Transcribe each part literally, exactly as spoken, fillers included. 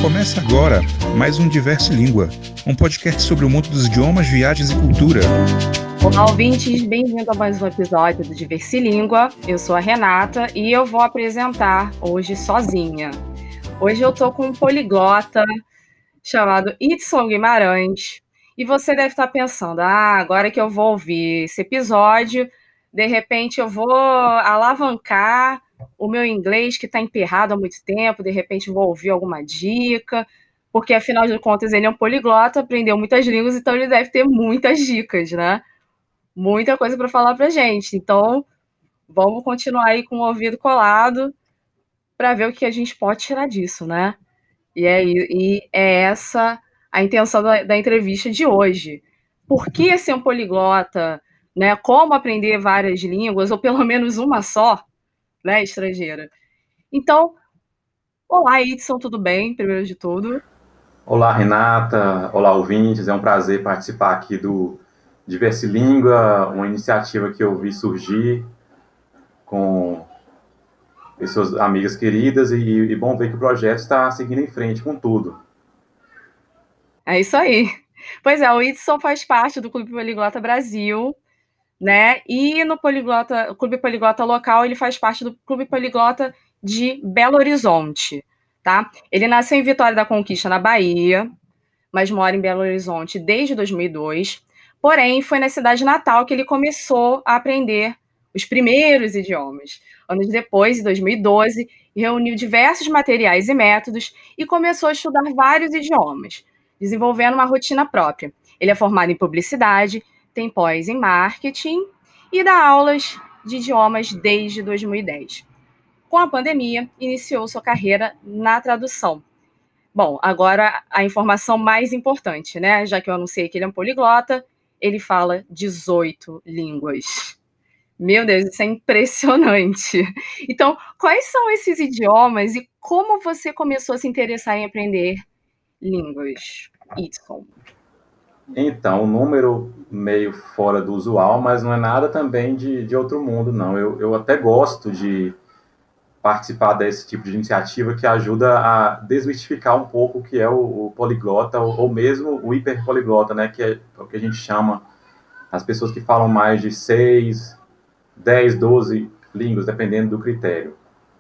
Começa agora mais um Diverse Língua, um podcast sobre o mundo dos idiomas, viagens e cultura. Olá, ouvintes, bem-vindo a mais um episódio do Diverse Língua. Eu sou a Renata e eu vou apresentar hoje sozinha. Hoje eu tô com um poliglota chamado Idson Guimarães e você deve estar pensando, ah, agora que eu vou ouvir esse episódio, de repente eu vou alavancar o meu inglês que está emperrado há muito tempo, de repente vou ouvir alguma dica, porque afinal de contas ele é um poliglota, aprendeu muitas línguas, então ele deve ter muitas dicas, né? Muita coisa para falar pra gente. Então, vamos continuar aí com o ouvido colado para ver o que a gente pode tirar disso, né? E é, e é essa a intenção da, da entrevista de hoje. Por que ser um poliglota, né? Como aprender várias línguas, ou pelo menos uma só, né, estrangeira? Então, olá, Idson, tudo bem? Primeiro de tudo. Olá, Renata. Olá, ouvintes. É um prazer participar aqui do Diverse Língua, uma iniciativa que eu vi surgir com pessoas amigas queridas e, e bom ver que o projeto está seguindo em frente com tudo. É isso aí. Pois é, o Idson faz parte do Clube Poliglota Brasil, né? E no Poliglota, o Clube Poliglota local, ele faz parte do Clube Poliglota de Belo Horizonte, tá? Ele nasceu em Vitória da Conquista, na Bahia, mas mora em Belo Horizonte desde dois mil e dois. Porém, foi na cidade natal que ele começou a aprender os primeiros idiomas. Anos depois, em dois mil e doze, reuniu diversos materiais e métodos e começou a estudar vários idiomas, desenvolvendo uma rotina própria. Ele é formado em publicidade, tem pós em marketing e dá aulas de idiomas desde dois mil e dez. Com a pandemia, iniciou sua carreira na tradução. Bom, agora a informação mais importante, né? Já que eu anunciei que ele é um poliglota, ele fala dezoito línguas. Meu Deus, isso é impressionante. Então, quais são esses idiomas e como você começou a se interessar em aprender línguas, Idson? Então, um número meio fora do usual, mas não é nada também de, de outro mundo, não. Eu, eu até gosto de participar desse tipo de iniciativa que ajuda a desmistificar um pouco o que é o, o poliglota ou, ou mesmo o hiperpoliglota, né, que é o que a gente chama as pessoas que falam mais de seis, dez, doze línguas, dependendo do critério.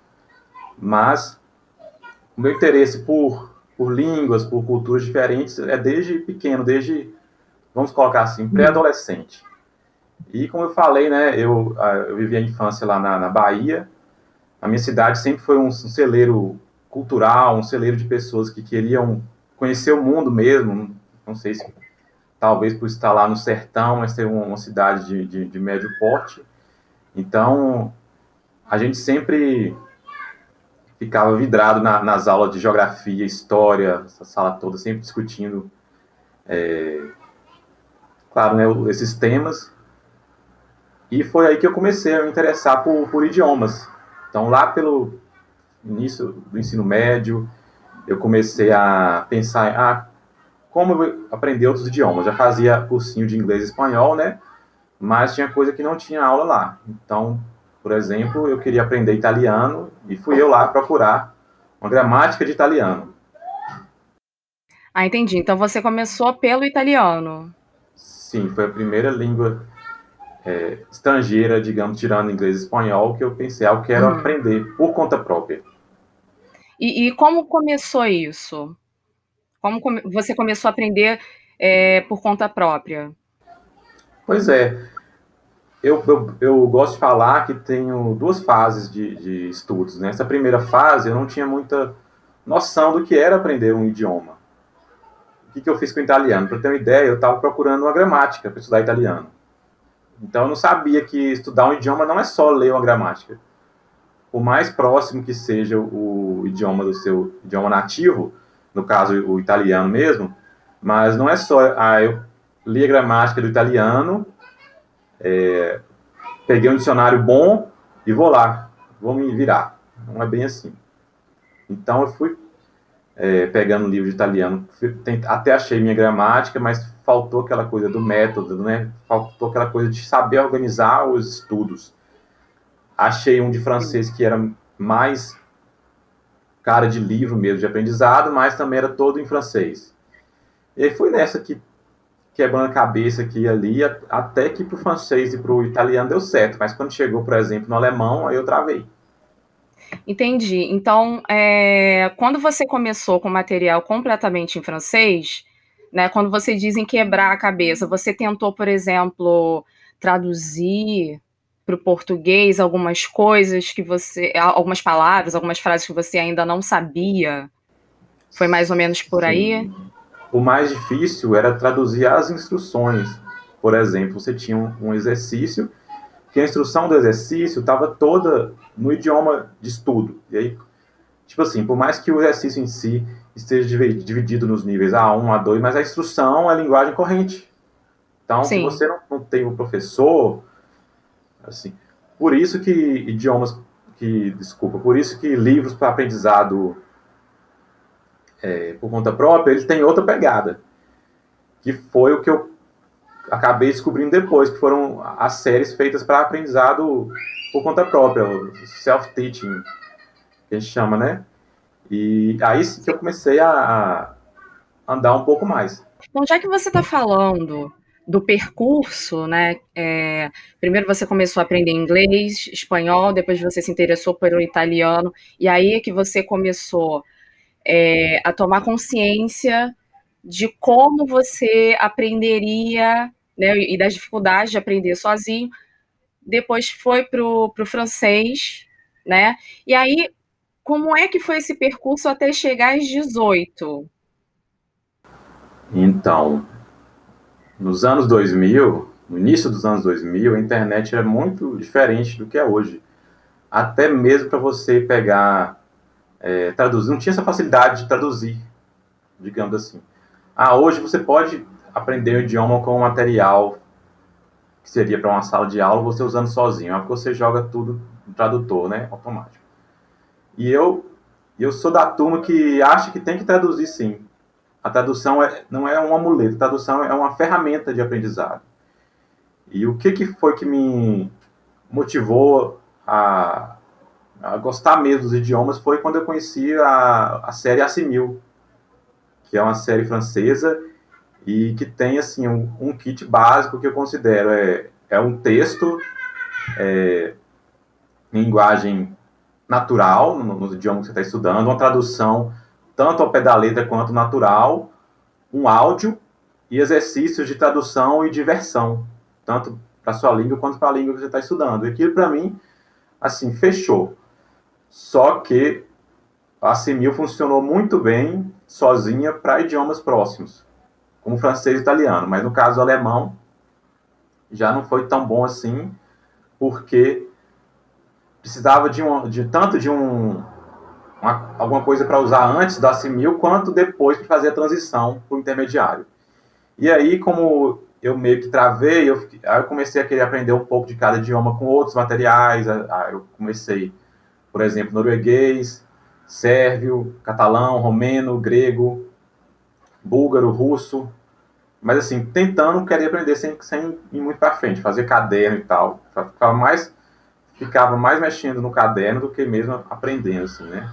Mas o meu interesse por, por línguas, por culturas diferentes, é desde pequeno, desde, vamos colocar assim, pré-adolescente. E como eu falei, né, eu, eu vivi a infância lá na, na Bahia. A minha cidade sempre foi um, um celeiro cultural, um celeiro de pessoas que queriam conhecer o mundo mesmo. Não sei se talvez por estar lá no sertão, mas ter uma, uma cidade de, de, de médio porte. Então, a gente sempre ficava vidrado na, nas aulas de geografia, história, essa sala toda, sempre discutindo, é, claro, né, esses temas. E foi aí que eu comecei a me interessar por, por idiomas. Então, lá pelo início do ensino médio, eu comecei a pensar, ah, como eu aprender outros idiomas. Já fazia cursinho de inglês e espanhol, né? Mas tinha coisa que não tinha aula lá. Então, por exemplo, eu queria aprender italiano e fui eu lá procurar uma gramática de italiano. Ah, entendi. Então você começou pelo italiano. Sim, foi a primeira língua é, estrangeira, digamos, tirando inglês e espanhol, que eu pensei, ah, eu quero Uhum. aprender por conta própria. E, e como começou isso? Como come- você começou a aprender é, por conta própria? Pois é, eu, eu, eu gosto de falar que tenho duas fases de, de estudos. Nessa primeira fase, eu não tinha muita noção do que era aprender um idioma. O que, que eu fiz com o italiano? Para ter uma ideia, eu estava procurando uma gramática para estudar italiano. Então, eu não sabia que estudar um idioma não é só ler uma gramática. Por mais próximo que seja o idioma do seu idioma nativo, no caso, o italiano mesmo, mas não é só, ah, eu li a gramática do italiano, é, peguei um dicionário bom e vou lá, vou me virar. Não é bem assim. Então, eu fui é, pegando um livro de italiano, até achei minha gramática, mas faltou aquela coisa do método, né? Faltou aquela coisa de saber organizar os estudos. Achei um de francês que era mais cara de livro mesmo, de aprendizado, mas também era todo em francês. E aí foi nessa que, quebrando a cabeça aqui e ali, até que para o francês e para o italiano deu certo, mas quando chegou, por exemplo, no alemão, aí eu travei. Entendi. Então, é, quando você começou com material completamente em francês, né, quando você diz em quebrar a cabeça, você tentou, por exemplo, traduzir para o português algumas coisas que você, algumas palavras, algumas frases que você ainda não sabia? Foi mais ou menos por aí? Sim. O mais difícil era traduzir as instruções. Por exemplo, você tinha um, um exercício, que a instrução do exercício estava toda no idioma de estudo. E aí, tipo assim, por mais que o exercício em si esteja dividido nos níveis A um, A dois, mas a instrução é linguagem corrente. Então, Sim. se você não, não tem o professor, assim, por isso que idiomas, que, desculpa, por isso que livros para aprendizado é, por conta própria, eles têm outra pegada, que foi o que eu acabei descobrindo depois, que foram as séries feitas para aprendizado por conta própria, o self-teaching, que a gente chama, né? E aí sim que eu comecei a, a andar um pouco mais. Então, já que você está falando do percurso, né? É, primeiro você começou a aprender inglês, espanhol, depois você se interessou pelo italiano, e aí é que você começou é, a tomar consciência de como você aprenderia, né? E das dificuldades de aprender sozinho. Depois foi para o francês, né? E aí, como é que foi esse percurso até chegar aos dezoito? Então, nos anos dois mil, no início dos anos dois mil, a internet era muito diferente do que é hoje. Até mesmo para você pegar, é, traduzir, não tinha essa facilidade de traduzir, digamos assim. Ah, hoje você pode aprender o idioma com um material que seria para uma sala de aula, você usando sozinho, é porque você joga tudo no tradutor, né, automático. E eu, eu sou da turma que acha que tem que traduzir sim. A tradução é, não é um amuleto, a tradução é uma ferramenta de aprendizado. E o que, que foi que me motivou a, a gostar mesmo dos idiomas foi quando eu conheci a, a série Assimil, que é uma série francesa e que tem assim um, um kit básico que eu considero é, é um texto é, em linguagem natural, no, no idioma que você está estudando, uma tradução tanto ao pé da letra quanto natural, um áudio e exercícios de tradução e diversão, tanto para a sua língua quanto para a língua que você está estudando. E aquilo, para mim, assim, fechou. Só que a Assimil funcionou muito bem sozinha para idiomas próximos, como francês e italiano. Mas no caso alemão, já não foi tão bom assim, porque precisava de, um, de tanto de um, uma, alguma coisa para usar antes da Assimil, quanto depois para fazer a transição para o intermediário. E aí, como eu meio que travei, eu, aí eu comecei a querer aprender um pouco de cada idioma com outros materiais. Aí eu comecei, por exemplo, norueguês, sérvio, catalão, romeno, grego, búlgaro, russo. Mas assim, tentando querer aprender sem, sem ir muito para frente, fazer caderno e tal. Ficava mais, ficava mais mexendo no caderno do que mesmo aprendendo, assim, né?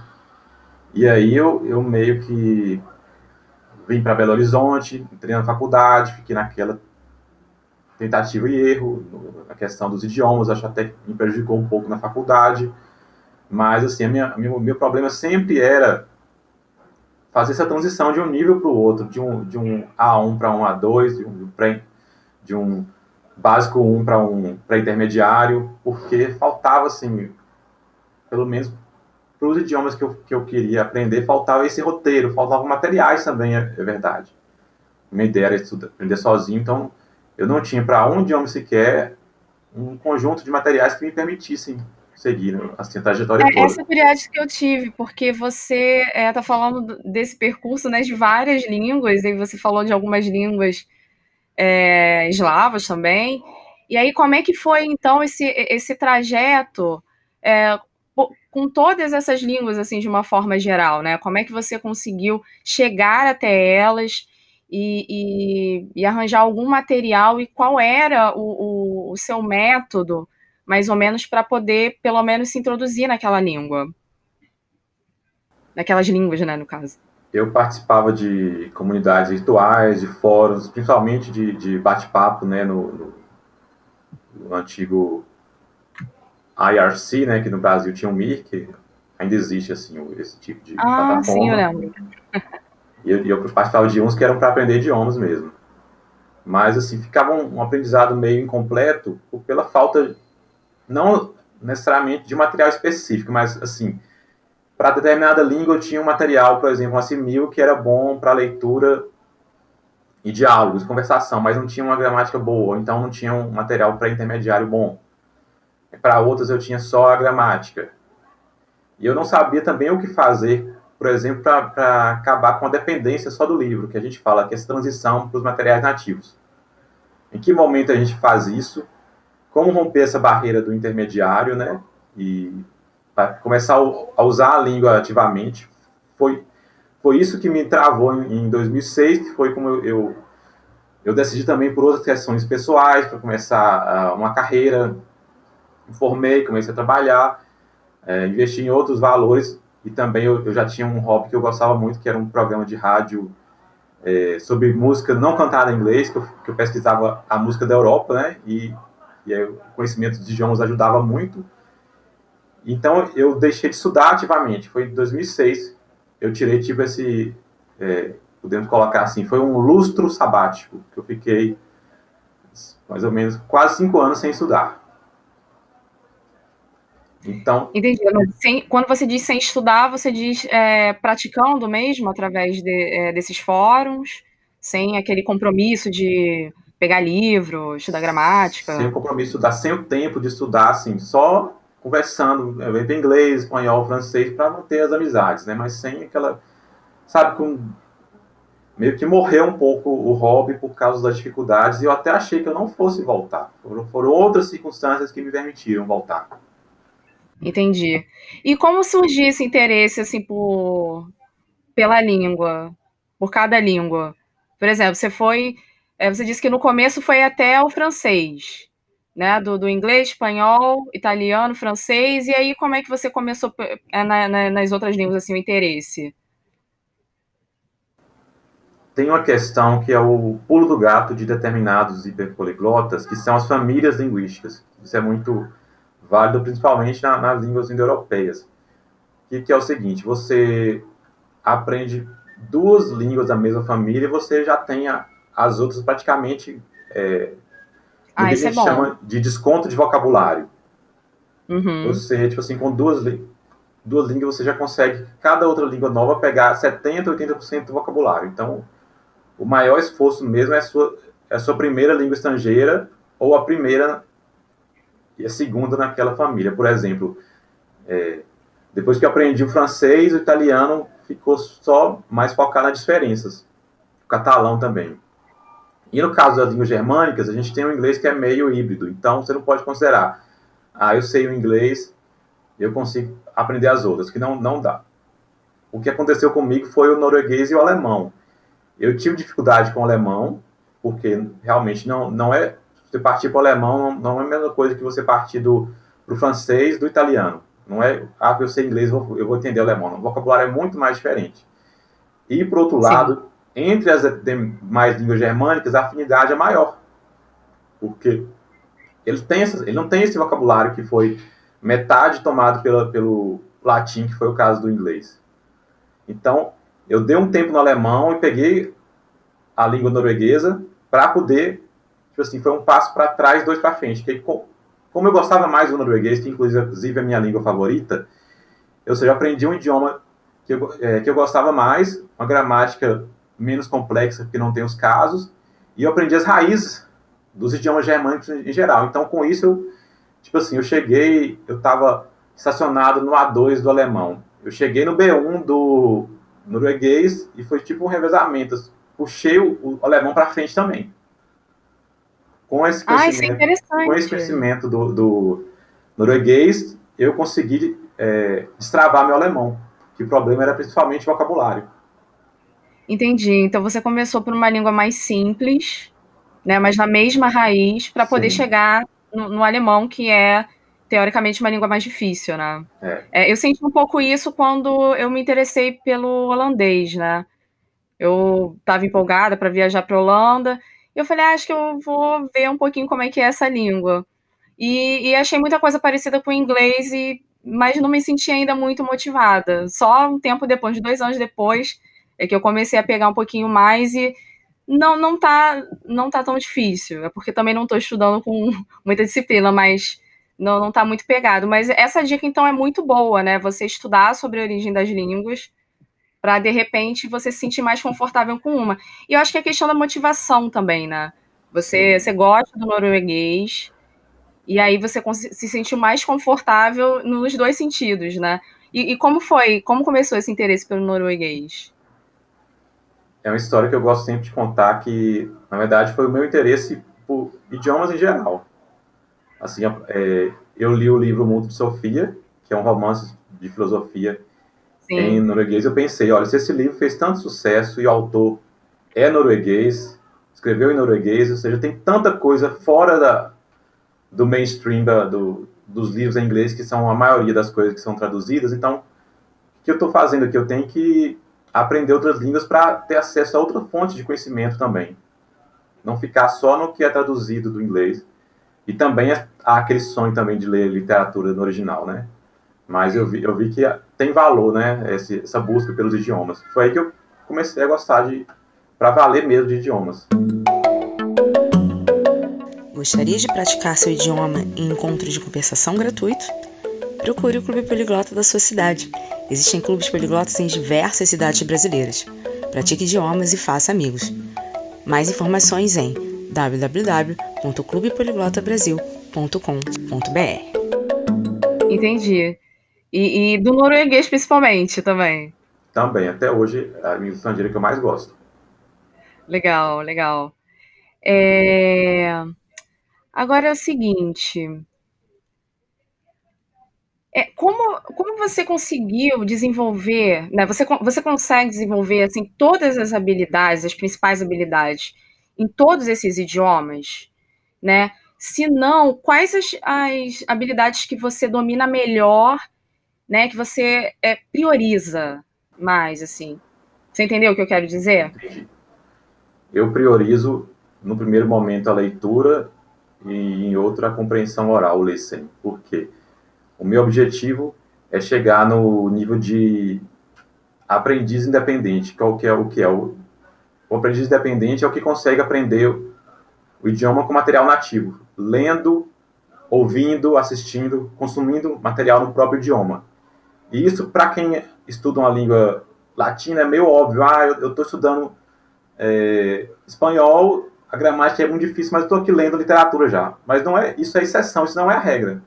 E aí eu, eu meio que vim para Belo Horizonte, entrei na faculdade, fiquei naquela tentativa e erro, na questão dos idiomas, acho até que me prejudicou um pouco na faculdade, mas assim, a minha, meu, meu problema sempre era fazer essa transição de um nível para o outro, de um, de um A um para um A dois, de um, de um básico um para um pré-intermediário, porque faltava, assim, pelo menos para os idiomas que eu, que eu queria aprender, faltava esse roteiro, faltavam materiais também, é, é verdade. Minha ideia era estudar, aprender sozinho, então eu não tinha para um idioma sequer um conjunto de materiais que me permitissem seguir assim, a trajetória é, toda. Essa curiosidade que eu tive, porque você está é, falando desse percurso, né, de várias línguas, e você falou de algumas línguas é, eslavas também. E aí, como é que foi, então, esse, esse trajeto é, com todas essas línguas, assim, de uma forma geral, né? Como é que você conseguiu chegar até elas e, e, e arranjar algum material, e qual era o, o, o seu método, mais ou menos, para poder, pelo menos, se introduzir naquela língua? naquelas línguas, né, no caso. Eu participava de comunidades virtuais, de fóruns, principalmente de, de bate-papo, né, no, no, no antigo I R C, né, que no Brasil tinha o Mirk, ainda existe, assim, esse tipo de ah, plataforma. Sim, eu lembro. E eu, eu participava de uns que eram para aprender idiomas mesmo. Mas, assim, ficava um, um aprendizado meio incompleto pela falta, não necessariamente de material específico, mas, assim, para determinada língua eu tinha um material, por exemplo, um assimil, que era bom para leitura e diálogos, conversação, mas não tinha uma gramática boa, então não tinha um material pré-intermediário bom. Para outras eu tinha só a gramática. E eu não sabia também o que fazer, por exemplo, para acabar com a dependência só do livro, que a gente fala, que é essa transição para os materiais nativos. Em que momento a gente faz isso? Como romper essa barreira do intermediário, né? E começar a usar a língua ativamente. Foi, foi isso que me travou em dois mil e seis, que foi como eu, eu, eu decidi também por outras questões pessoais, para começar uh, uma carreira, me formei, comecei a trabalhar, é, investi em outros valores, e também eu, eu já tinha um hobby que eu gostava muito, que era um programa de rádio é, sobre música não cantada em inglês, que eu, que eu pesquisava a música da Europa, né? E, e aí, o conhecimento de idiomas ajudava muito. Então, eu deixei de estudar ativamente. Foi em dois mil e seis, eu tirei, tipo, esse, é, podemos colocar assim, foi um lustro sabático, que eu fiquei mais ou menos quase cinco anos sem estudar. Então... Entendi, mas sem, quando você diz sem estudar, você diz é, praticando mesmo, através de, é, desses fóruns, sem aquele compromisso de pegar livro, estudar gramática? Sem o compromisso de estudar, sem o tempo de estudar, assim, só conversando, em inglês, espanhol, francês, para manter as amizades, né? Mas sem aquela, sabe, com, meio que morreu um pouco o hobby por causa das dificuldades, e eu até achei que eu não fosse voltar. Foram, foram outras circunstâncias que me permitiram voltar. Entendi. E como surgiu esse interesse, assim, por, pela língua, por cada língua? Por exemplo, você foi, você disse que no começo foi até o francês, né? Do, do inglês, espanhol, italiano, francês, e aí como é que você começou na, na, nas outras línguas, assim, o interesse? Tem uma questão que é o pulo do gato de determinados hiperpoliglotas, que são as famílias linguísticas. Isso é muito válido, principalmente na, nas línguas indo-europeias. Que, que é o seguinte, você aprende duas línguas da mesma família e você já tem a, as outras praticamente é, ah, o que a isso gente é bom. chama de desconto de vocabulário. Uhum. Você, tipo assim, com duas, duas línguas você já consegue, cada outra língua nova, pegar setenta, oitenta por cento do vocabulário. Então, o maior esforço mesmo é a sua, é a sua primeira língua estrangeira ou a primeira e a segunda naquela família. Por exemplo, é, depois que eu aprendi o francês, o italiano ficou só mais focado nas diferenças. O catalão também. E no caso das línguas germânicas, a gente tem um inglês que é meio híbrido. Então, você não pode considerar, ah, eu sei o inglês, eu consigo aprender as outras, que não, não dá. O que aconteceu comigo foi o norueguês e o alemão. Eu tive dificuldade com o alemão, porque realmente não, não é... Você partir para o alemão não, não é a mesma coisa que você partir do pro francês, do italiano. Não é, ah, eu sei inglês, eu vou, eu vou entender o alemão. O vocabulário é muito mais diferente. E, por outro lado, sim, entre as demais línguas germânicas, a afinidade é maior. Porque ele, tem essas, ele não tem esse vocabulário que foi metade tomado pela, pelo latim, que foi o caso do inglês. Então, eu dei um tempo no alemão e peguei a língua norueguesa para poder, tipo assim, foi um passo para trás, dois para frente. Porque, como eu gostava mais do norueguês, que inclusive é a minha língua favorita, eu seja, aprendi um idioma que eu, é, que eu gostava mais, uma gramática menos complexa, porque não tem os casos, e eu aprendi as raízes dos idiomas germânicos em geral. Então, com isso, eu, tipo assim, eu cheguei, eu estava estacionado no A dois do alemão. Eu cheguei no B um do norueguês e foi tipo um revezamento. Puxei o, o alemão para frente também. Com esse Ah, isso é conhecimento, interessante. com esse conhecimento do, do norueguês, eu consegui é, destravar meu alemão, que o problema era principalmente vocabulário. Entendi. Então você começou por uma língua mais simples, né, mas na mesma raiz, para poder Sim. chegar no, no alemão, que é teoricamente, uma língua mais difícil, né? É. É, eu senti um pouco isso quando eu me interessei pelo holandês, né? Eu estava empolgada para viajar para a Holanda, e eu falei, ah, acho que eu vou ver um pouquinho como é que é essa língua. E, e achei muita coisa parecida com o inglês, e, mas não me senti ainda muito motivada. Só um tempo depois, dois anos depois, é que eu comecei a pegar um pouquinho mais e não, não, tá, não tá tão difícil. É porque também não estou estudando com muita disciplina, mas não, não tá muito pegado. Mas essa dica, então, é muito boa, né? Você estudar sobre a origem das línguas para, de repente, você se sentir mais confortável com uma. E eu acho que é questão da motivação também, né? Você, você gosta do norueguês, e aí você se sentiu mais confortável nos dois sentidos, né? E, e como foi? Como começou esse interesse pelo norueguês? É uma história que eu gosto sempre de contar, que, na verdade, foi o meu interesse por idiomas em geral. Assim, é, eu li o livro Mundo de Sofia, que é um romance de filosofia Sim. em norueguês. Eu pensei, olha, se esse livro fez tanto sucesso e o autor é norueguês, escreveu em norueguês, ou seja, tem tanta coisa fora da, do mainstream da, do, dos livros em inglês, que são a maioria das coisas que são traduzidas. Então, o que eu estou fazendo aqui? Eu tenho que aprender outras línguas para ter acesso a outra fonte de conhecimento também. Não ficar só no que é traduzido do inglês. E também há aquele sonho também de ler literatura no original, né? Mas eu vi, eu vi que tem valor, né? Esse, essa busca pelos idiomas. Foi aí que eu comecei a gostar de, para valer mesmo, de idiomas. Gostaria de praticar seu idioma em encontros de conversação gratuito? Procure o Clube Poliglota da sua cidade. Existem clubes poliglotas em diversas cidades brasileiras. Pratique idiomas e faça amigos. Mais informações em w w w ponto clube poliglota brasil ponto com ponto b r. Entendi. E, e do norueguês principalmente também? Também. Até hoje é a língua estrangeira que eu mais gosto. Legal, legal. É... Agora é o seguinte... É, como, como você conseguiu desenvolver, né? Você, você consegue desenvolver assim, todas as habilidades, as principais habilidades, em todos esses idiomas, né? Se não, quais as, as habilidades que você domina melhor, né? Que você é, prioriza mais, assim? Você entendeu o que eu quero dizer? Entendi. Eu priorizo, no primeiro momento, a leitura e, em outro, a compreensão oral, o listening. Por quê? O meu objetivo é chegar no nível de aprendiz independente. Qual que é o que é? O, o aprendiz independente é o que consegue aprender o, o idioma com material nativo, lendo, ouvindo, assistindo, consumindo material no próprio idioma. E isso, para quem estuda uma língua latina, é meio óbvio. Ah, eu estou estudando é, espanhol, a gramática é muito difícil, mas eu estou aqui lendo literatura já. Mas não é, isso é exceção, isso não é a regra.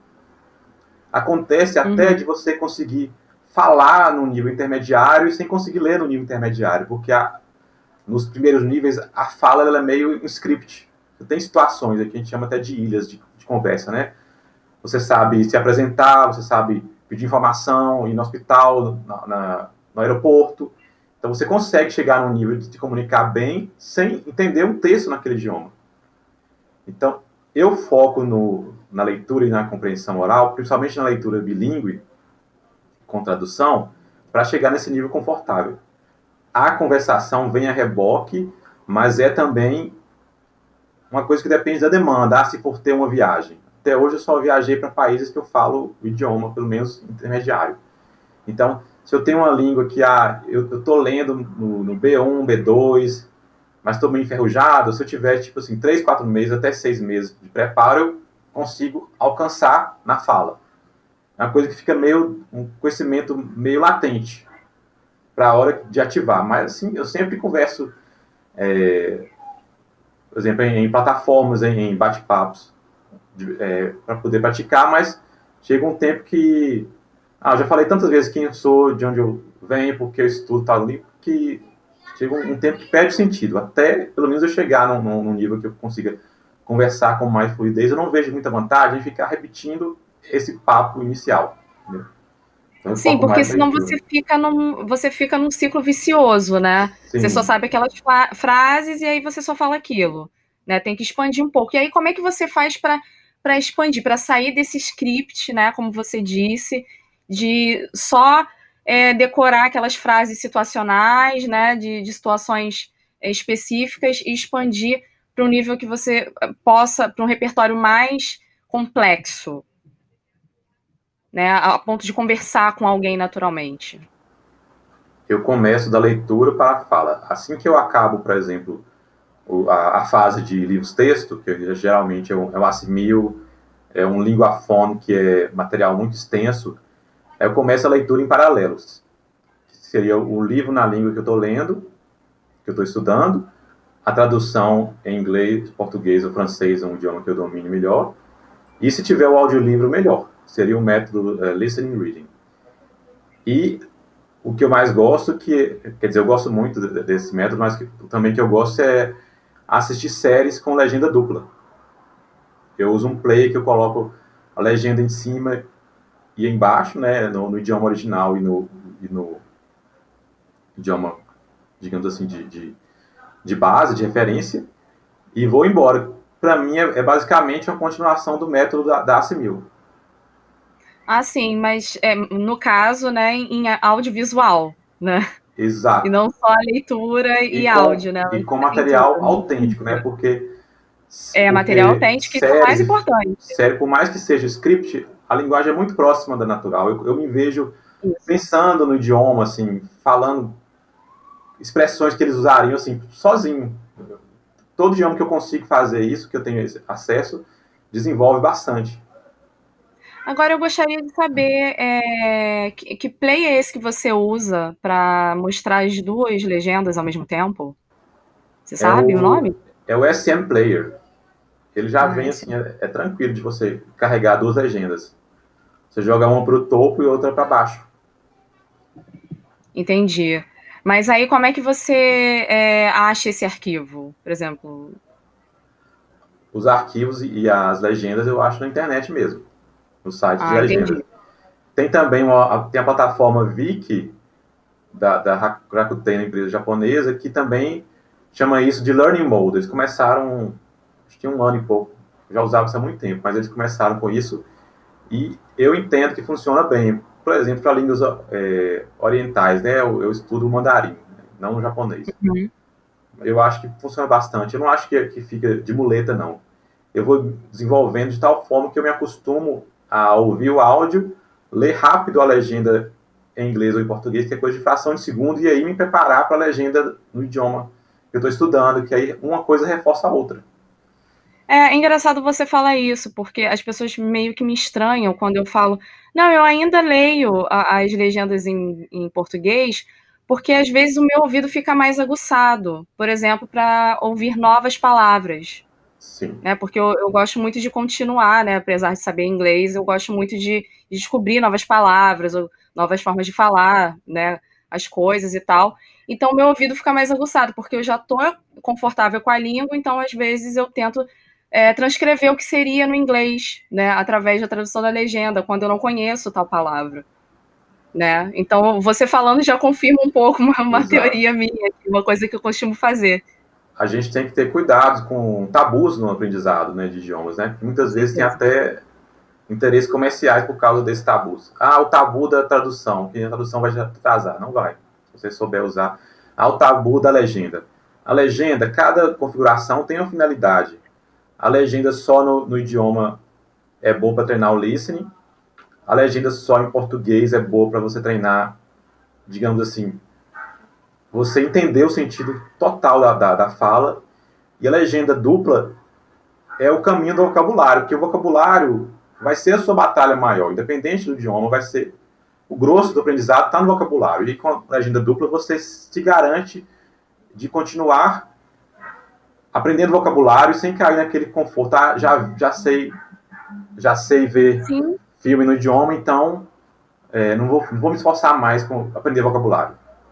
Acontece até uhum. de você conseguir falar no nível intermediário sem conseguir ler no nível intermediário, porque a, nos primeiros níveis a fala ela é meio um script. Tem situações aqui, a gente chama até de ilhas de, de conversa, né? Você sabe se apresentar, você sabe pedir informação, ir no hospital, na, na, no aeroporto. Então você consegue chegar num nível de se comunicar bem sem entender um texto naquele idioma. Então, eu foco no, na leitura e na compreensão oral, principalmente na leitura bilíngue, com tradução, para chegar nesse nível confortável. A conversação vem a reboque, mas é também uma coisa que depende da demanda. Ah, se for ter uma viagem. Até hoje eu só viajei para países que eu falo o idioma, pelo menos intermediário. Então, se eu tenho uma língua que ah, eu estou lendo no, no B um, B dois, mas estou meio enferrujado, se eu tiver, tipo assim, três, quatro meses, até seis meses de preparo, eu consigo alcançar na fala. É uma coisa que fica meio, um conhecimento meio latente para a hora de ativar. Mas, assim, eu sempre converso, é, por exemplo, em, em plataformas, em, em bate-papos, é, para poder praticar, mas chega um tempo que... Ah, eu já falei tantas vezes quem eu sou, de onde eu venho, porque eu estudo tal ali, que chega um, um tempo que perde sentido. Até, pelo menos, eu chegar num, num nível que eu consiga conversar com mais fluidez, eu não vejo muita vantagem em ficar repetindo esse papo inicial. Então, Sim, porque senão você fica, num, você fica num ciclo vicioso, né? Sim. Você só sabe aquelas frases e aí você só fala aquilo. Né? Tem que expandir um pouco. E aí, como é que você faz para para expandir, para sair desse script, né, como você disse, de só é, decorar aquelas frases situacionais, né, de, de situações é, específicas e expandir para um nível que você possa, para um repertório mais complexo, né, a ponto de conversar com alguém naturalmente. Eu começo da leitura para a fala. Assim que eu acabo, por exemplo, a, a fase de livros-texto, que geralmente é um, é um assimil, é um linguafone, que é material muito extenso, eu começo a leitura em paralelos. Seria o livro na língua que eu estou lendo, que eu estou estudando, a tradução em inglês, português ou francês, um idioma que eu domine melhor, e se tiver o audiolivro, melhor. Seria o método uh, listening reading. E o que eu mais gosto, que, quer dizer, eu gosto muito desse método, mas que, também que eu gosto é assistir séries com legenda dupla. Eu uso um player que eu coloco a legenda em cima e embaixo, né, no, no idioma original e no, e no idioma, digamos assim, de, de, de base, de referência, e vou embora. Para mim, é, é basicamente uma continuação do método da, da assimil. Ah, sim, mas é, no caso, né, em audiovisual, né? Exato. E não só a leitura e, e com, áudio, né? E com material leitura, autêntico, né? Porque... É, porque material autêntico, séries, isso é o mais importante. Série, por mais que seja script, a linguagem é muito próxima da natural. Eu, eu me vejo isso. Pensando no idioma, assim, falando expressões que eles usariam, assim, sozinho. Todo idioma que eu consigo fazer isso, que eu tenho acesso, desenvolve bastante. Agora, eu gostaria de saber é, que, que play é esse que você usa para mostrar as duas legendas ao mesmo tempo? Você sabe é o, o nome? É o S M Player. Ele já ah, vem assim, é, é tranquilo de você carregar duas legendas. Você joga uma para o topo e outra para baixo. Entendi. Mas aí como é que você é, acha esse arquivo, por exemplo? Os arquivos e as legendas eu acho na internet mesmo, no site ah, de legendas. Entendi. Tem também uma, tem a plataforma Viki, da, da Rakuten, empresa japonesa, que também chama isso de Learning Mode. Eles começaram, acho que um ano e pouco, já usavam isso há muito tempo, mas eles começaram com isso e eu entendo que funciona bem. Por exemplo, para línguas é, orientais, né? Eu, eu estudo o mandarim, não o japonês. Uhum. Eu acho que funciona bastante. Eu não acho que, que fica de muleta, não. Eu vou desenvolvendo de tal forma que eu me acostumo a ouvir o áudio, ler rápido a legenda em inglês ou em português, que é coisa de fração de segundo, e aí me preparar para a legenda no idioma que eu estou estudando, que aí uma coisa reforça a outra. É engraçado você falar isso, porque as pessoas meio que me estranham quando eu falo, não, eu ainda leio a, as legendas em, em português, porque às vezes o meu ouvido fica mais aguçado, por exemplo, para ouvir novas palavras. Sim. Né, porque eu, eu gosto muito de continuar, né, apesar de saber inglês, eu gosto muito de, de descobrir novas palavras, ou novas formas de falar, né, as coisas e tal. Então, meu ouvido fica mais aguçado, porque eu já estou confortável com a língua, então, às vezes, eu tento é, transcrever o que seria no inglês, né, através da tradução da legenda, quando eu não conheço tal palavra. Né? Então, você falando já confirma um pouco uma, uma teoria minha, uma coisa que eu costumo fazer. A gente tem que ter cuidado com tabus no aprendizado, né, de idiomas, né? Muitas vezes tem até interesses comerciais por causa desses tabus. Ah, o tabu da tradução, que a tradução vai atrasar. Não vai, se você souber usar. Ah, o tabu da legenda. A legenda, cada configuração tem uma finalidade. A legenda só no, no idioma é boa para treinar o listening. A legenda só em português é boa para você treinar, digamos assim, você entender o sentido total da, da, da fala. E a legenda dupla é o caminho do vocabulário, porque o vocabulário vai ser a sua batalha maior, independente do idioma, vai ser o grosso do aprendizado está no vocabulário. E com a legenda dupla você se garante de continuar aprendendo vocabulário sem cair naquele conforto. Ah, já, já sei já sei ver Sim. filme no idioma, então é, não, vou, não vou me esforçar mais com aprender vocabulário.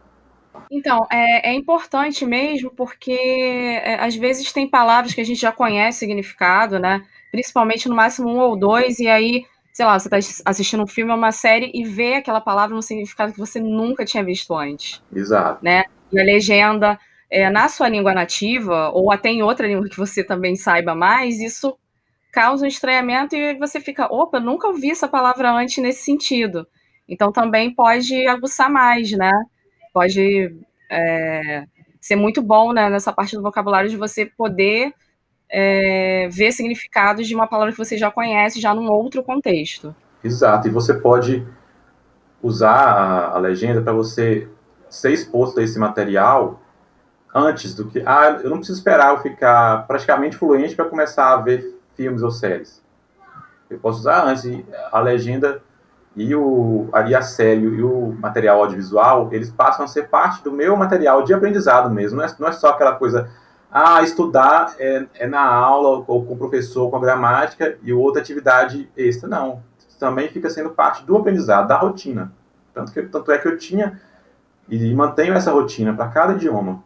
Então, é, é importante mesmo, porque é, às vezes tem palavras que a gente já conhece o significado, né? Principalmente no máximo um ou dois, e aí, sei lá, você está assistindo um filme ou uma série e vê aquela palavra no significado que você nunca tinha visto antes. Exato. Né? E a legenda, é, na sua língua nativa, ou até em outra língua que você também saiba mais, isso causa um estranhamento e você fica, opa, nunca ouvi essa palavra antes nesse sentido. Então também pode aguçar mais, né? Pode é, ser muito bom, né, nessa parte do vocabulário de você poder é, ver significados de uma palavra que você já conhece, já num outro contexto. Exato, e você pode usar a, a legenda para você ser exposto a esse material antes do que... Ah, eu não preciso esperar eu ficar praticamente fluente para começar a ver filmes ou séries. Eu posso usar antes a legenda e, o, e a série e o material audiovisual, eles passam a ser parte do meu material de aprendizado mesmo. Não é, não é só aquela coisa, ah, estudar é, é na aula ou com o professor, com a gramática e outra atividade extra. Não, também fica sendo parte do aprendizado, da rotina. Tanto, que, tanto é que eu tinha e mantenho essa rotina para cada idioma.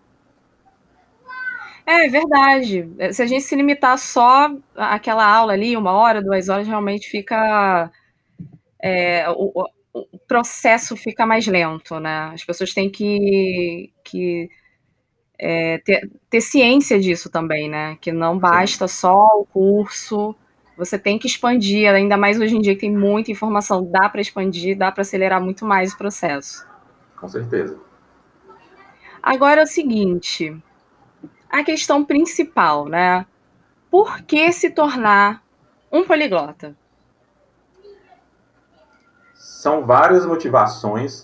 É verdade. Se a gente se limitar só àquela aula ali, uma hora, duas horas, realmente fica... É, o, o processo fica mais lento, né? As pessoas têm que, que é, ter, ter ciência disso também, né? Que não basta Sim. só o curso, você tem que expandir, ainda mais hoje em dia que tem muita informação, dá para expandir, dá para acelerar muito mais o processo. Com certeza. Agora é o seguinte... A questão principal, né? Por que se tornar um poliglota? São várias motivações.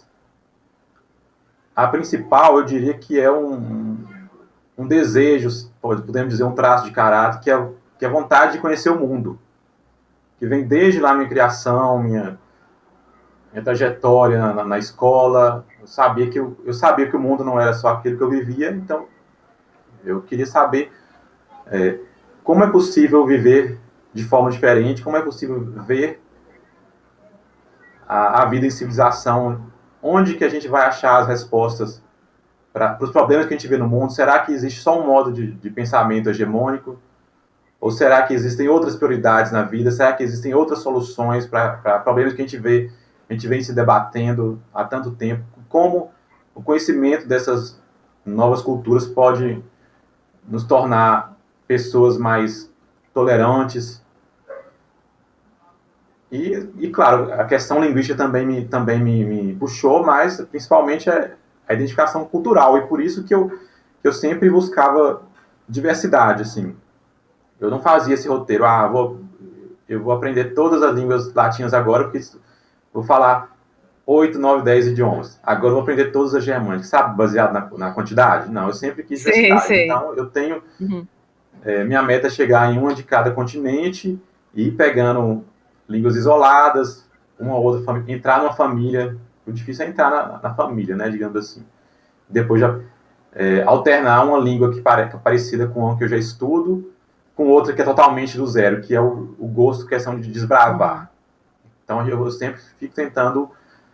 A principal, eu diria que é um, um desejo, podemos dizer um traço de caráter, que é, que é a vontade de conhecer o mundo. Que vem desde lá minha criação, minha, minha trajetória na, na escola. Eu sabia, que eu, eu sabia que o mundo não era só aquilo que eu vivia, então eu queria saber é, como é possível viver de forma diferente, como é possível ver a, a vida em civilização, onde que a gente vai achar as respostas para os problemas que a gente vê no mundo. Será que existe só um modo de, de pensamento hegemônico? Ou será que existem outras prioridades na vida? Será que existem outras soluções para problemas que a gente vê, a gente vem se debatendo há tanto tempo? Como o conhecimento dessas novas culturas pode nos tornar pessoas mais tolerantes. E, e claro, a questão linguística também me, também me, me puxou, mas principalmente é a identificação cultural, e por isso que eu, que eu sempre buscava diversidade, assim. Eu não fazia esse roteiro, ah, vou, eu vou aprender todas as línguas latinas agora, porque vou falar oito, nove, dez idiomas. Agora eu vou aprender todas as germânicas, sabe? Baseado na, na quantidade? Não, eu sempre quis diversidade. Então, eu tenho... Uhum. É, minha meta é chegar em uma de cada continente e ir pegando línguas isoladas, uma ou outra família, entrar numa família. O difícil é entrar na, na família, né? Digamos assim. Depois já é, alternar uma língua que pare, parecida com a que eu já estudo, com outra que é totalmente do zero, que é o, o gosto, questão de desbravar. Então, eu sempre fico tentando...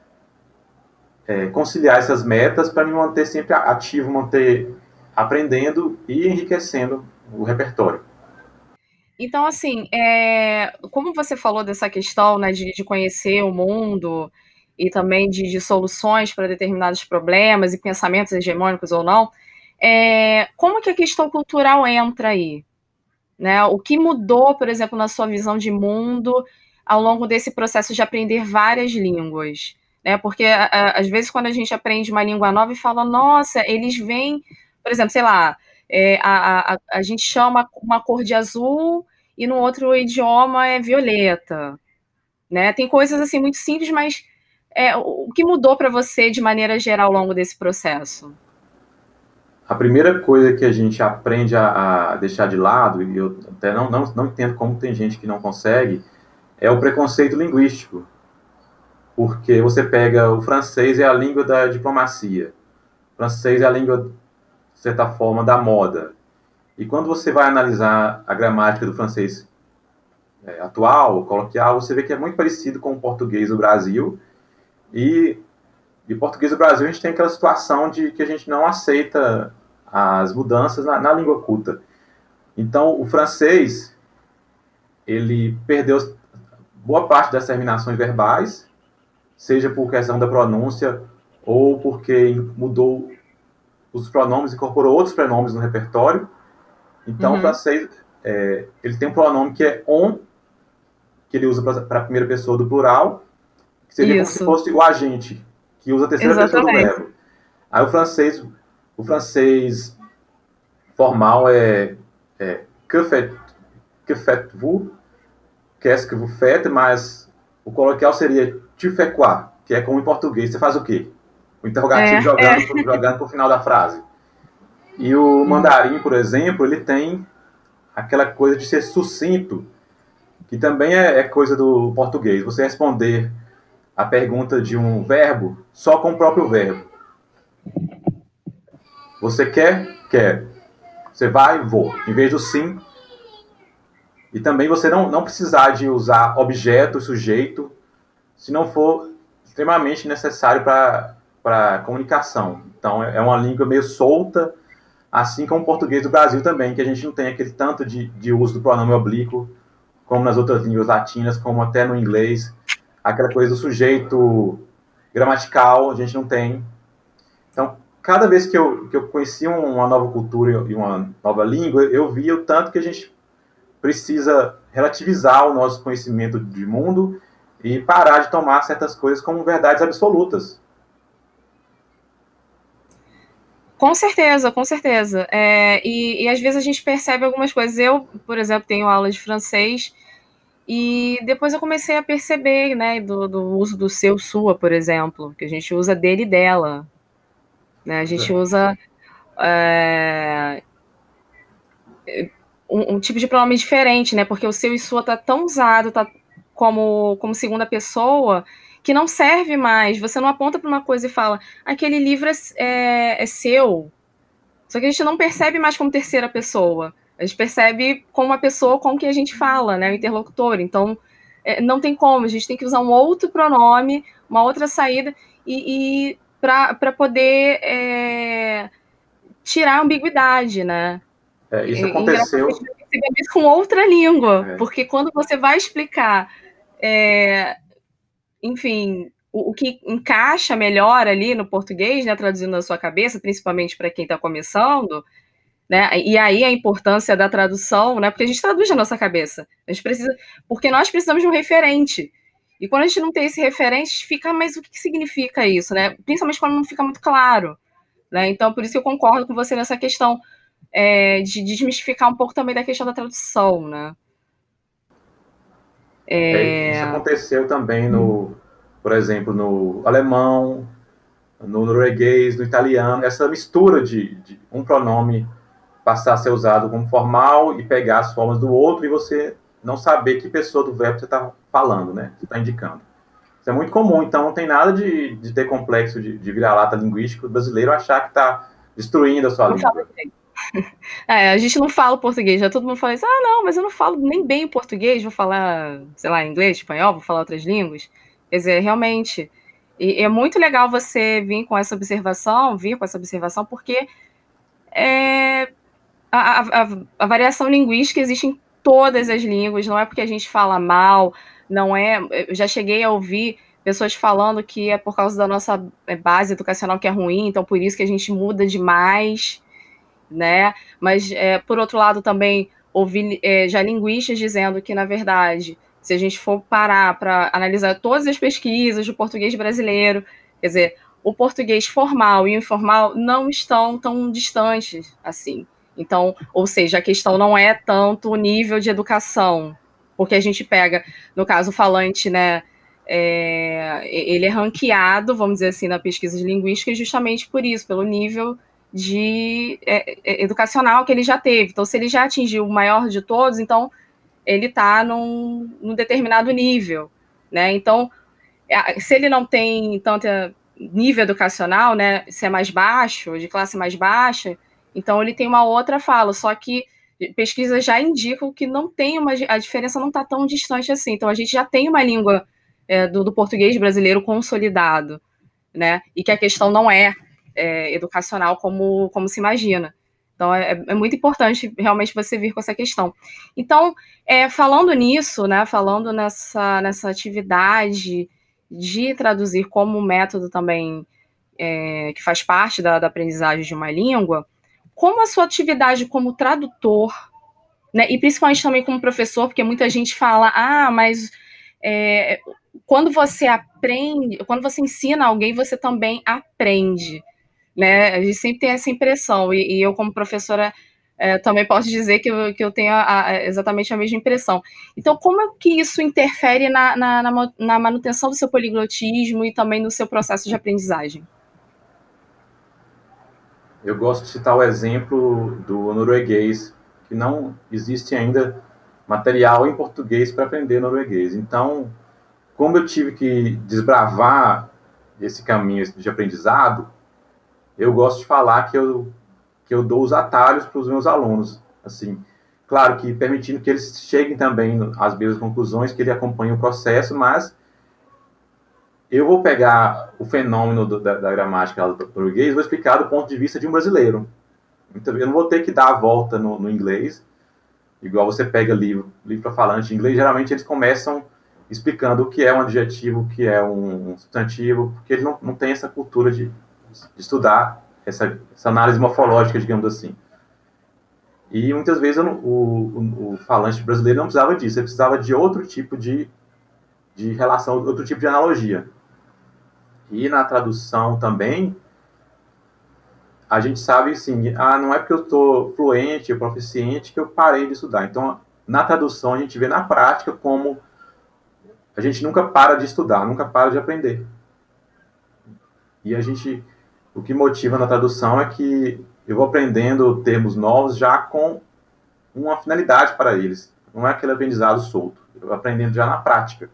É, conciliar essas metas para me manter sempre ativo, manter aprendendo e enriquecendo o repertório. Então, assim, é, como você falou dessa questão, né, de, de conhecer o mundo e também de, de soluções para determinados problemas e pensamentos hegemônicos ou não, é, como que a questão cultural entra aí? Né? O que mudou, por exemplo, na sua visão de mundo ao longo desse processo de aprender várias línguas? Né? Porque, a, a, às vezes, quando a gente aprende uma língua nova e fala, nossa, eles vêm, por exemplo, sei lá, é, a, a, a gente chama uma cor de azul e no outro idioma é violeta. Né? Tem coisas assim muito simples, mas é, o que mudou para você de maneira geral ao longo desse processo? A primeira coisa que a gente aprende a, a deixar de lado, e eu até não, não, não entendo como tem gente que não consegue, é o preconceito linguístico. Porque você pega o francês, é a língua da diplomacia. O francês é a língua, de certa forma, da moda. E quando você vai analisar a gramática do francês é, atual, coloquial, você vê que é muito parecido com o português do Brasil. E o português do Brasil, a gente tem aquela situação de que a gente não aceita as mudanças na, na língua culta. Então, o francês, ele perdeu boa parte das terminações verbais, seja por questão da pronúncia ou porque mudou os pronomes, incorporou outros pronomes no repertório. Então, uhum. o francês é, ele tem um pronome que é on, que ele usa para a primeira pessoa do plural, que seria Isso. como se fosse o agente, que usa a terceira Exatamente. pessoa do verbo. Aí o francês, o francês formal é, é que faites, que faites-vous, qu'est-ce que vous faites, mas o coloquial seria tu fais quoi, que é como em português, você faz o quê? O interrogativo é, jogando, é. Pro, jogando pro final da frase. E o mandarim, por exemplo, ele tem aquela coisa de ser sucinto, que também é, é coisa do português. Você responder a pergunta de um verbo só com o próprio verbo. Você quer? Quer. Você vai? Vou. Em vez do sim. E também você não, não precisar de usar objeto, sujeito, se não for extremamente necessário para para comunicação. Então, é uma língua meio solta, assim como o português do Brasil também, que a gente não tem aquele tanto de, de uso do pronome oblíquo, como nas outras línguas latinas, como até no inglês. Aquela coisa do sujeito gramatical, a gente não tem. Então, cada vez que eu, que eu conhecia uma nova cultura e uma nova língua, eu via o tanto que a gente precisa relativizar o nosso conhecimento de mundo e parar de tomar certas coisas como verdades absolutas. Com certeza, com certeza. É, e, e às vezes a gente percebe algumas coisas. Eu, por exemplo, tenho aula de francês e depois eu comecei a perceber, né, do, do uso do seu, sua, por exemplo, que a gente usa dele e dela. Né? A gente é. usa é, um, um tipo de pronome diferente, né? Porque o seu e sua tá tão usado tá como, como segunda pessoa que não serve mais. Você não aponta para uma coisa e fala, aquele livro é, é, é seu. Só que a gente não percebe mais como terceira pessoa. A gente percebe como uma pessoa com quem a gente fala, né? O interlocutor. Então, é, não tem como. A gente tem que usar um outro pronome, uma outra saída, e, e para poder é, tirar a ambiguidade, né? É, isso aconteceu... E, e isso com outra língua. É. Porque quando você vai explicar... É, enfim, o, o que encaixa melhor ali no português, né, traduzindo na sua cabeça, principalmente para quem está começando, né, e aí a importância da tradução, né, porque a gente traduz na nossa cabeça, a gente precisa, porque nós precisamos de um referente, e quando a gente não tem esse referente, fica, mas o que significa isso, né, principalmente quando não fica muito claro, né, então por isso que eu concordo com você nessa questão é, de desmistificar um pouco também da questão da tradução, né. É, isso aconteceu também no, por exemplo, no alemão, no norueguês, no italiano, essa mistura de, de um pronome passar a ser usado como formal e pegar as formas do outro e você não saber que pessoa do verbo você está falando, né? Você está indicando. Isso é muito comum, então não tem nada de, de ter complexo de, de vira-lata linguístico brasileiro achar que está destruindo a sua não língua. É, a gente não fala português, já todo mundo fala isso, ah, não, mas eu não falo nem bem o português, vou falar, sei lá, inglês, espanhol, vou falar outras línguas. Quer dizer, realmente, e é muito legal você vir com essa observação, vir com essa observação, porque é, a, a, a variação linguística existe em todas as línguas, não é porque a gente fala mal, não é, eu já cheguei a ouvir pessoas falando que é por causa da nossa base educacional que é ruim, então por isso que a gente muda demais, né? Mas, é, por outro lado, também ouvi é, já linguistas dizendo que, na verdade, se a gente for parar para analisar todas as pesquisas do português brasileiro, quer dizer, o português formal e o informal não estão tão distantes assim. Então, ou seja, a questão não é tanto o nível de educação, porque a gente pega, no caso, o falante, né, é, ele é ranqueado, vamos dizer assim, na pesquisa de linguística justamente por isso, pelo nível de é, educacional que ele já teve. Então, se ele já atingiu o maior de todos, então ele está num, num determinado nível, né? Então, se ele não tem tanto nível educacional, né, se é mais baixo, de classe mais baixa, então ele tem uma outra fala, só que pesquisas já indicam que não tem uma, a diferença não está tão distante assim. Então, a gente já tem uma língua é, do, do português brasileiro consolidado, né? E que a questão não é É, educacional como, como se imagina. Então, é, é muito importante realmente você vir com essa questão. Então, é, falando nisso, né, falando nessa, nessa atividade de traduzir como método também é, que faz parte da, da aprendizagem de uma língua, como a sua atividade como tradutor né? E principalmente também como professor, porque muita gente fala, ah, mas é, quando você aprende, quando você ensina alguém, você também aprende, né? A gente sempre tem essa impressão, e, e eu como professora é, também posso dizer que eu, que eu tenho a, a, exatamente a mesma impressão. Então, como é que isso interfere na, na, na, na manutenção do seu poliglotismo e também no seu processo de aprendizagem? Eu gosto de citar o exemplo do norueguês, que não existe ainda material em português para aprender norueguês. Então, como eu tive que desbravar esse caminho de aprendizado, eu gosto de falar que eu, que eu dou os atalhos para os meus alunos. Assim, claro que permitindo que eles cheguem também às mesmas conclusões, que eles acompanhem o processo, mas eu vou pegar o fenômeno do, da, da gramática do português e vou explicar do ponto de vista de um brasileiro. Então, eu não vou ter que dar a volta no, no inglês, igual você pega livro, livro para falante de inglês, geralmente eles começam explicando o que é um adjetivo, o que é um substantivo, porque eles não, não têm essa cultura de, de estudar essa, essa análise morfológica, digamos assim. E muitas vezes eu, o, o, o falante brasileiro não precisava disso, ele precisava de outro tipo de, de relação, outro tipo de analogia. E na tradução também, a gente sabe assim, ah, não é porque eu estou fluente, proficiente, que eu parei de estudar. Então, na tradução, a gente vê na prática como a gente nunca para de estudar, nunca para de aprender. E a gente, o que motiva na tradução é que eu vou aprendendo termos novos já com uma finalidade para eles. Não é aquele aprendizado solto. Eu vou aprendendo já na prática.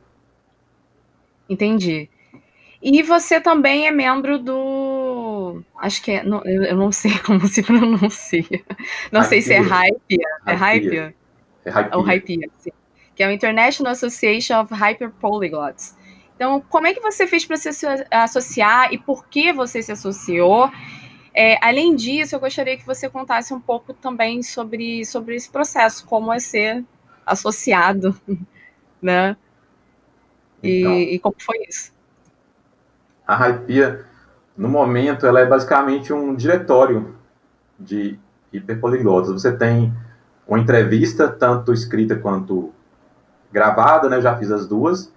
Entendi. E você também é membro do... Acho que é... Não, eu não sei como se pronuncia. Não sei se é Hypia. É Hypia? É Hypia. É o Hypia, sim. Que é o International Association of Hyperpolyglots. Então, como é que você fez para se associar e por que você se associou? É, além disso, eu gostaria que você contasse um pouco também sobre, sobre esse processo, como é ser associado, né? E, então, e como foi isso? A Hypia, no momento, ela é basicamente um diretório de hiperpoliglotas. Você tem uma entrevista, tanto escrita quanto gravada, né? Eu já fiz as duas.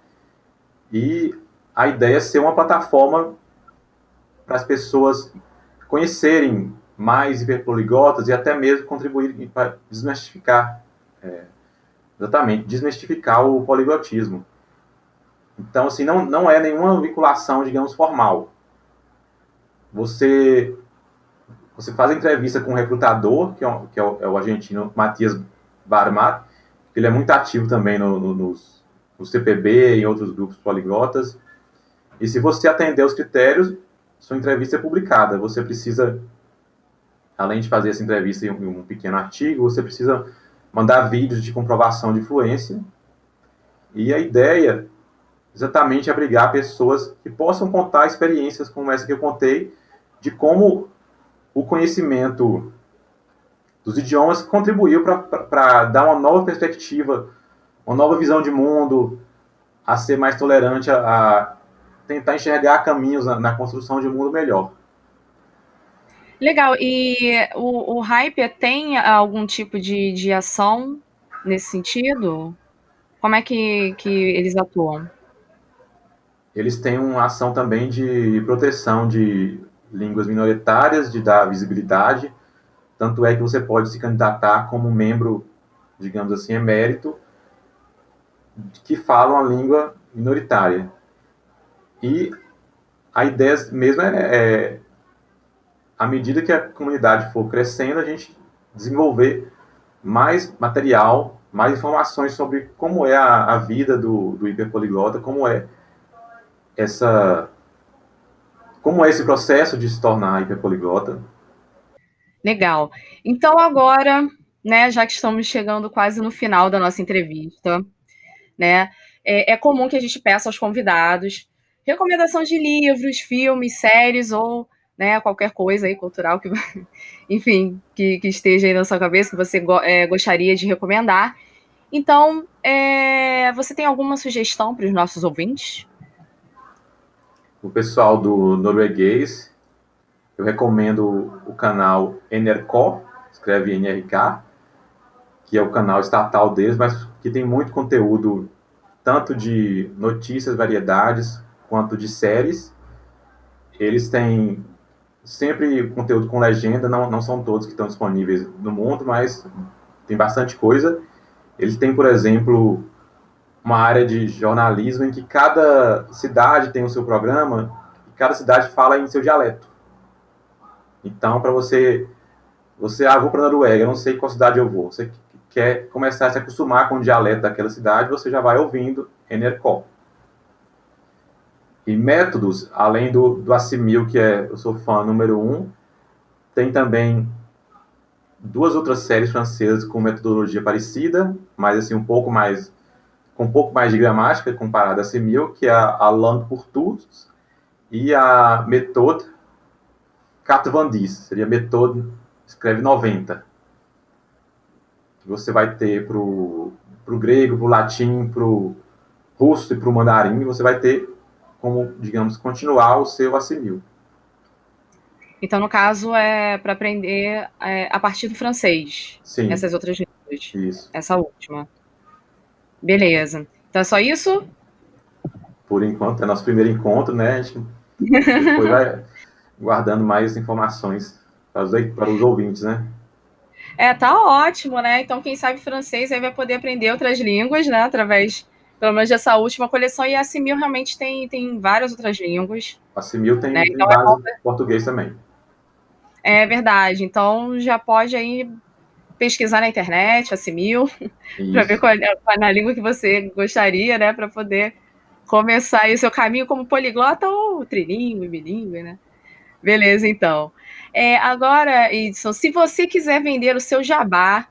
E a ideia é ser uma plataforma para as pessoas conhecerem mais hiperpoliglotas e até mesmo contribuir para desmistificar, é, exatamente, desmistificar o poliglotismo. Então, assim, não, não é nenhuma vinculação, digamos, formal. Você, você faz a entrevista com um recrutador, que é o, que é o, é o argentino Matias Barmat, que ele é muito ativo também no, no, nos, no C P B e em outros grupos poliglotas. E se você atender os critérios, sua entrevista é publicada. Você precisa, além de fazer essa entrevista em um, um pequeno artigo, você precisa mandar vídeos de comprovação de fluência. E a ideia exatamente é abrigar pessoas que possam contar experiências como essa que eu contei, de como o conhecimento dos idiomas contribuiu para dar uma nova perspectiva, uma nova visão de mundo, a ser mais tolerante, a, a tentar enxergar caminhos na, na construção de um mundo melhor. Legal. E o, o Hypia tem algum tipo de, de ação nesse sentido? Como é que, que eles atuam? Eles têm uma ação também de proteção de línguas minoritárias, de dar visibilidade. Tanto é que você pode se candidatar como membro, digamos assim, emérito, que fala uma língua minoritária. E a ideia mesmo é, é, à medida que a comunidade for crescendo, a gente desenvolver mais material, mais informações sobre como é a, a vida do, do hiperpoliglota, como é essa, como é esse processo de se tornar hiperpoliglota. Legal. Então agora, né, já que estamos chegando quase no final da nossa entrevista, né, é, é comum que a gente peça aos convidados recomendação de livros, filmes, séries ou, né, qualquer coisa aí cultural que, enfim, que, que esteja aí na sua cabeça que você go, é, gostaria de recomendar. Então, é, você tem alguma sugestão para os nossos ouvintes? O pessoal do norueguês, eu recomendo o canal N R K, escreve N R K, que é o canal estatal deles, mas que tem muito conteúdo, tanto de notícias, variedades, quanto de séries. Eles têm sempre conteúdo com legenda, não, não são todos que estão disponíveis no mundo, mas tem bastante coisa. Eles têm, por exemplo, uma área de jornalismo em que cada cidade tem o seu programa e cada cidade fala em seu dialeto. Então, para você, você, ah, vou para a Noruega, não sei qual cidade eu vou. Você quer começar a se acostumar com o dialeto daquela cidade, você já vai ouvindo N R C O. E métodos, além do, do Assimil, que é, eu sou fã número um, tem também duas outras séries francesas com metodologia parecida, mas assim, um pouco mais, com um pouco mais de gramática comparada a Assimil, que é a, a Langue pour tous e a Méthode quatre-vingt-dix, seria Méthode, escreve noventa. Que você vai ter para o grego, para o latim, para o russo e para o mandarim, você vai ter como, digamos, continuar o seu Assimil. Então, no caso, é para aprender é, a partir do francês. Sim. Essas outras línguas. Isso. Essa última. Beleza. Então, é só isso? Por enquanto, é nosso primeiro encontro, né? A gente depois vai guardando mais informações para os, para os ouvintes, né? É, tá ótimo, né? Então, quem sabe francês aí vai poder aprender outras línguas, né? Através, pelo menos, dessa última coleção. E a Assimil realmente tem, tem várias outras línguas. A Assimil tem, né? tem Então, vários é português também. É verdade. Então, já pode aí pesquisar na internet, Assimil, para ver qual é, qual é a língua que você gostaria, né? Para poder começar aí o seu caminho como poliglota ou trilingue, bilíngue, né? Beleza, então. É, agora, Edson, se você quiser vender o seu jabá,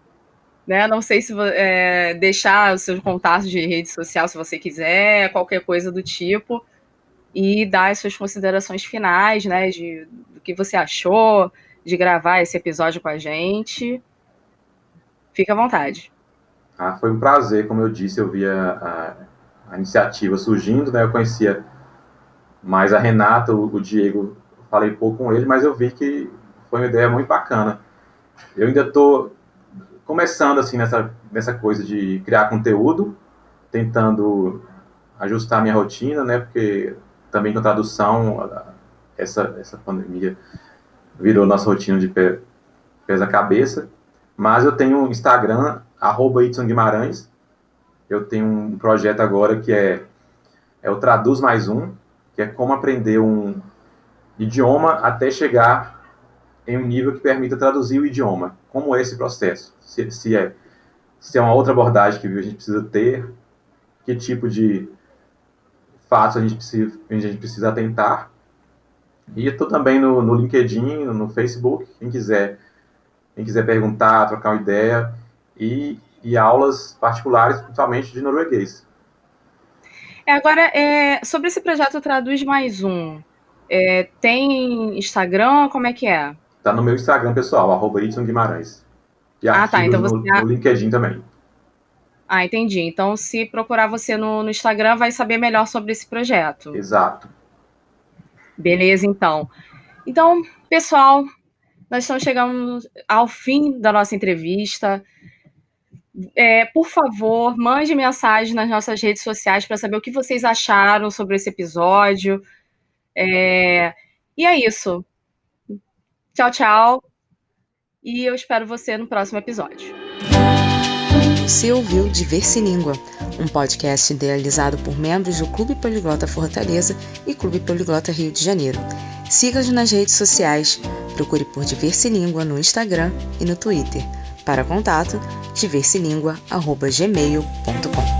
né? Não sei se é, deixar os seus contatos de rede social, se você quiser, qualquer coisa do tipo, e dar as suas considerações finais, né? De, do que você achou de gravar esse episódio com a gente. Fica à vontade. Ah, foi um prazer, como eu disse, eu vi a, a, a iniciativa surgindo, né? Eu conhecia mais a Renata, o, o Diego, falei pouco com ele, mas eu vi que foi uma ideia muito bacana. Eu ainda estou começando assim nessa, nessa coisa de criar conteúdo, tentando ajustar a minha rotina, né? Porque também com a tradução, essa, essa pandemia virou nossa rotina de pé, pés a cabeça. Mas eu tenho um Instagram, arroba Edson Guimarães. Eu tenho um projeto agora que é, é o Traduz Mais Um, que é como aprender um idioma até chegar em um nível que permita traduzir o idioma. Como é esse processo? Se, se, é, se é uma outra abordagem que a gente precisa ter, que tipo de fatos a gente precisa, a gente precisa atentar. E estou também no, no LinkedIn, no Facebook, quem quiser, quem quiser perguntar, trocar uma ideia, e, e aulas particulares, principalmente de norueguês. É, agora, é, sobre esse projeto Traduz Mais Um, é, tem Instagram? Como é que é? Tá no meu Instagram pessoal, arroba Edson Guimarães. E ah, tá, então você... no, no LinkedIn também. Ah, entendi. Então, se procurar você no, no Instagram, vai saber melhor sobre esse projeto. Exato. Beleza, então. Então, pessoal, nós estamos chegando ao fim da nossa entrevista. É, por favor, mande mensagem nas nossas redes sociais para saber o que vocês acharam sobre esse episódio. É, e é isso. Tchau, tchau. E eu espero você no próximo episódio. Você ouviu Diversa Língua, um podcast idealizado por membros do Clube Poliglota Fortaleza e Clube Poliglota Rio de Janeiro. Siga-nos nas redes sociais, procure por Diversa Língua no Instagram e no Twitter. Para contato, diversilingua arroba gmail ponto com.